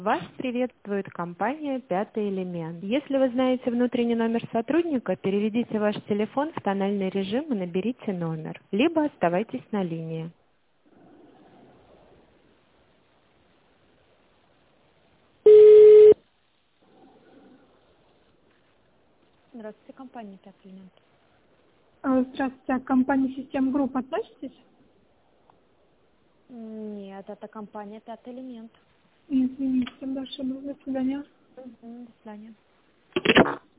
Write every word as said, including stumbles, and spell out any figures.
Вас приветствует компания «Пятый элемент». Если вы знаете внутренний номер сотрудника, переведите ваш телефон в тональный режим и наберите номер, либо оставайтесь на линии. Здравствуйте, компания «Пятый элемент». А, Здравствуйте, а к компании «Систем Групп» относитесь? Нет, это компания «Пятый элемент». Извините, тогда ошиблась. До свидания. Мгм, до свидания.